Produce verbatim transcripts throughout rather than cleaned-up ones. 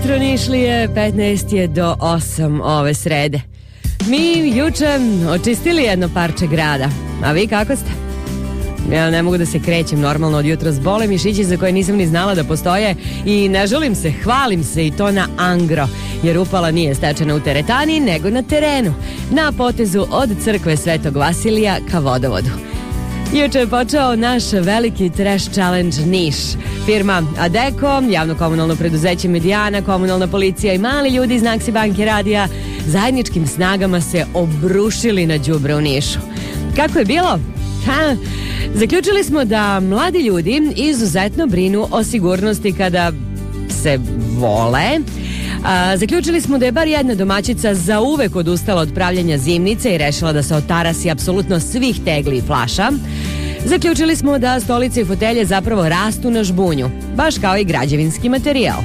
jutro Nišlije, petnaest je do osam ove srede. Mi juče očistili jedno parče grada, a vi kako ste? Ja ne mogu da se krećem normalno od jutros, bole mišići za koje nisam ni znala da postoje i ne želim se, hvalim se i to na angro, jer upala nije stečena u teretani, nego na terenu, na potezu od crkve Svetog Vasilija ka vodovodu. Juče je počeo naš veliki Trash Challenge Niš. Firma Adeko, javno komunalno preduzeće Medijana, komunalna policija i mali ljudi iz Naksi banke radija zajedničkim snagama se obrušili na đubre u Nišu. Kako je bilo? Ha, zaključili smo da mladi ljudi izuzetno brinu o sigurnosti kada se vole. A, zaključili smo da je bar jedna domaćica zauvek odustala od pravljenja zimnice i rešila da se otarasi apsolutno svih tegli i flaša. Zaključili smo da stolice i fotelje zapravo rastu na žbunju, baš kao i građevinski materijal.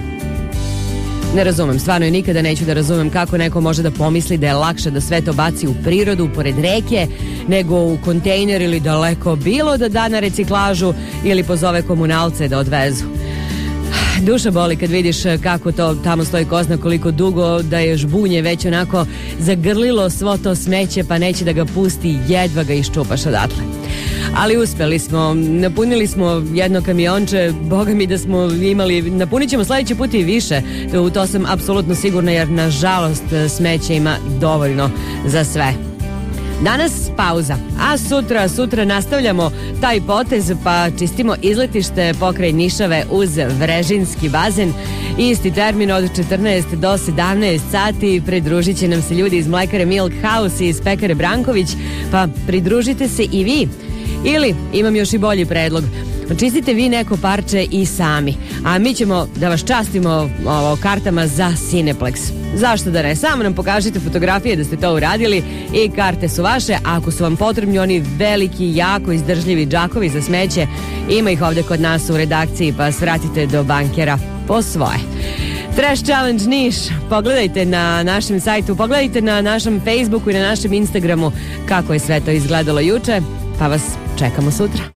Ne razumem, stvarno i nikada neću da razumem kako neko može da pomisli da je lakše da sve to baci u prirodu, pored reke, nego u kontejner ili daleko bilo da da na reciklažu ili pozove komunalce da odvezu. Duša boli kad vidiš kako to tamo stoji ko zna koliko dugo, da je žbunje već onako zagrlilo svo to smeće pa neće da ga pusti, jedva ga iščupaš odatle. Ali uspeli smo, napunili smo jedno kamionče, boga mi da smo imali, napunit ćemo sledeći put i više, u to sam apsolutno sigurna jer nažalost smeće ima dovoljno za sve. Danas pauza, a sutra, sutra nastavljamo taj potez pa čistimo izletište pokraj Nišave uz Vrežinski bazen. Isti termin od četrnaest do sedamnaest sati, pridružit će nam se ljudi iz mlekare Milk House i iz pekare Branković, pa pridružite se i vi. Ili, imam još i bolji predlog, čistite vi neko parče i sami, a mi ćemo da vas častimo ovo, kartama za Cineplex. Zašto da ne? Samo nam pokažite fotografije da ste to uradili i karte su vaše, a ako su vam potrebni oni veliki, jako izdržljivi džakovi za smeće, ima ih ovde kod nas u redakciji, pa svratite do bankera po svoje. Trash Challenge Niš, pogledajte na našem sajtu, pogledajte na našem Facebooku i na našem Instagramu kako je sve to izgledalo juče, pa vas čekamo sutra.